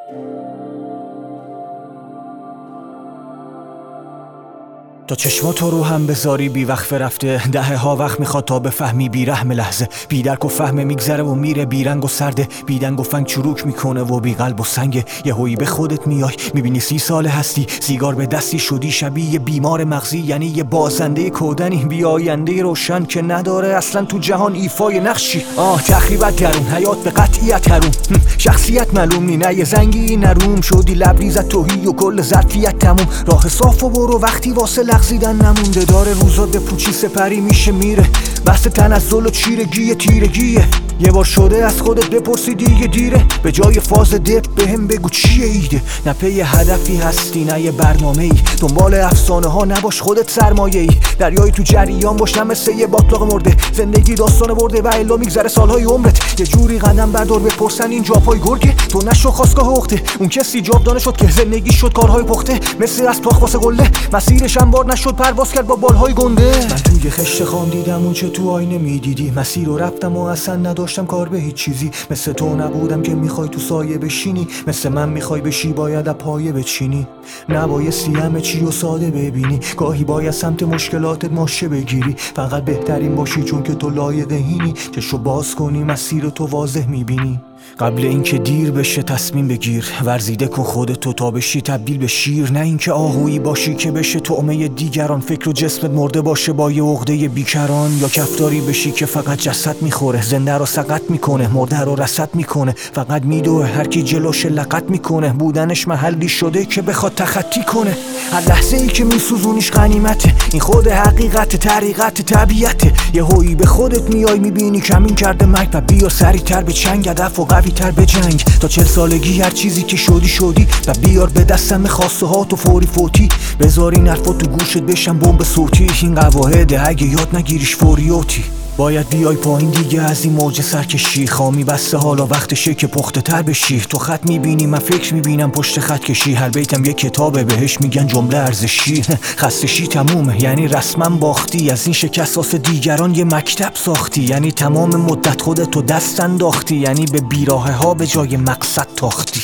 تا چشماتو رو هم بذاری بی وقف رفته، دهه ها وقت میخواد تا بفهمی بی رحم لحظه، بی درک و فهم میگذره و میره، بی رنگ و سرده، بی دنگ و فنگ چروک میکنه و بی قلب و سنگه. یه هویی به خودت میای میبینی 30 سال هستی، سیگار به دستی شدی شبیه بیمار مغزی، یعنی یه بازنده کودنی بی آینده روشن که نداره اصلا تو جهان ایفای نقشی. تخریبت درون، حیات به قطعیت هروم، شخصیت معلوم نی، نه یه زنگی نروم شدی لبریزت توهی و کل ظرفیت تموم. راه صاف و برو وقتی واسه لغزیدن نمونده، داره روزات به پوچی سپری میشه میره، بحث تنزل و چیرگی تیرگیه. یه بار شده از خودت بپرسی دیگه دیره، به جای فاز دپ بهم بگو چیه ایده. نه پی هدفی هستی نه یه برنامه ای، دنبال افسانه ها نباش خودت سرمایه ای، دریای تو جریان باش نه مثل یه باطلاق مرده، زندگی داستان برده و الا میگذره سالهای عمرت. یه جوری قدم بردار بپرسن این جا پای گرگه، تو نشو خواستگاه عقده، اون کسی جاب دانه شد که زندگی شد کارهای پخته، مثل از تاخ واسه قله مسیرش انبار نشد پرواز کرد با بالهای گنده. من توی خشت خام دیدم اون چه تو آینه میدیدی، مسیر رو رفتم و اصلا نداشتم کار به هیچ چیزی، مثل تو نبودم که میخوای تو سایه بشینی، مثل من میخوای بشی باید پایه بچینی، نبایستی همه چی رو ساده ببینی، گاهی باید سمت مشکلاتت ماشه بگیری، فقط بهترین باشی چون که تو لایق اینی، چشو باز کنی مسیر تو واضح میبینی. قبل اینکه دیر بشه تصمیم بگیر، ورزیده کن خودتو تا بشی تبدیل به شیر، نه اینکه آهویی باشی که بشه طعمه دیگران، فکر و جسمت مرده باشه با یه عقده بیکران، یا کفتاری بشی که فقط جسد میخوره، زنده رو سقط میکنه، مرده رو رصد میکنه، فقط میدوه هر کی جلوش لقت میکنه، بودنش محلی شده که بخواد تخطی کنه. هر لحظه ای که میسوزونیش غنیمته، این خود حقیقت طریقت طبیعته. یه هویی به خودت میای میبینی کمین کرده مرگ، و بیا سریعتر به چنگ، هدف و قوی تر به جنگ، تا 40 سالگی هر چیزی که شدی و بیار به دستم خواسته ها تو فوری فوتی، بذار این حرفا تو گوشت بشن بمب صوتی، این قواعده اگه یاد نگیریش فوریوتی. باید بیای پایین دیگه از این موج سرکشی، خامی بسته حالا وقتشه که پخته تر بشی، تو خط میبینی من فکر میبینم پشت خط کشی، هر بیتم یه کتابه بهش میگن جمله ارزشی، خستشی تمومه یعنی رسما باختی، از این شکست واسه دیگران یه مکتب ساختی، یعنی تمام مدت خودتو دست انداختی، یعنی به بیراهه ها به جای مقصد تاختی.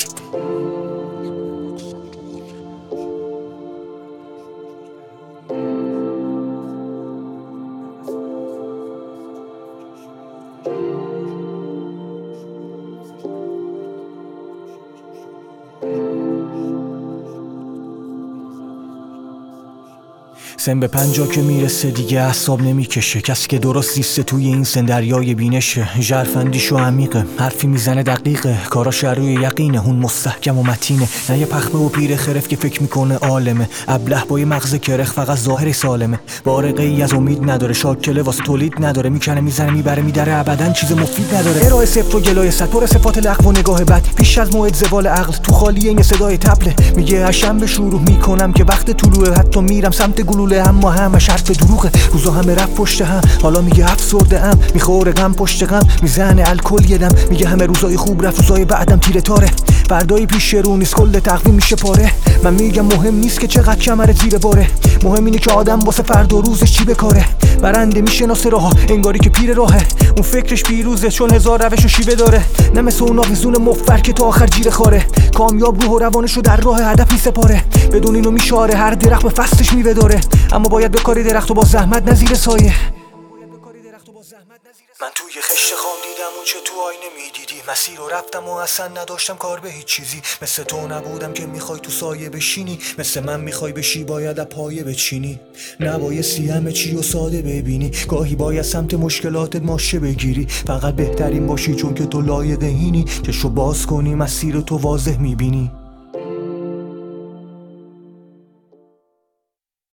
سن به 50 که میرسه دیگه اعصاب نمیکشه، کسی که درست زیسته توی این سن دریای بینشه، ژرفندیشو عمیقه، حرفی میزنه دقیقه، کاراش روی یقینه، اون مستحکم و متینه، نه یه پخمه و پیر خرف که فکر میکنه عالمه، ابله با یه مغز کرخ فقط ظاهر سالمه، بارقه ای از امید نداره، شاکله واسه تولید نداره، میکنه میزنه میبره میدره، ابدا چیز مفید نداره، ارائه صفر و گلای صد، پر صفات لغو و نگاه بد، پیش از موعد زوال عقل، تو خالیه این صدای طبله، میگه شنبه شروع میکنم که وقت طلوعه، حتی میرم سمت گلوله، اما همش حرف دروغه، روزا همه رفت پشت هم، حالا میگه افسرده ام، میخوره غم پشت غم، میزنه الکل یدم، میگه همه روزای خوب رفت روزای بعدم تیره تاره، فردای پیش رو نیست کل تقویم میشه پاره، من میگم مهم نیست که چقدر کمر زیر باره، مهم اینه که آدم واسه فردا روزش چی بکاره، برنده میشناسه راهها انگاری که پیر راهه، اون فکرش پیروزه چون هزار روش و شیوه داره، نه مثل اون آویزون مفر که تا آخر جیره خاره، کامیاب روح و روانشو در راه هدف میسپاره، بدون اینو میشاره هر درخت به فصلش میوه داره، اما باید بکاری درختو با زحمت نزیر سایه. من توی خشت خام دیدم اون چه تو آینه میدیدی، مسیر رو رفتم و اصلا نداشتم کار به هیچ چیزی، مثل تو نبودم که میخوای تو سایه بشینی، مثل من میخوای بشی باید پایه بچینی، نبایستی همه چی رو ساده ببینی، گاهی باید سمت مشکلاتت ماشه بگیری، فقط بهترین باشی چون که تو لایق اینی، چشو باز کنی مسیر تو واضح میبینی.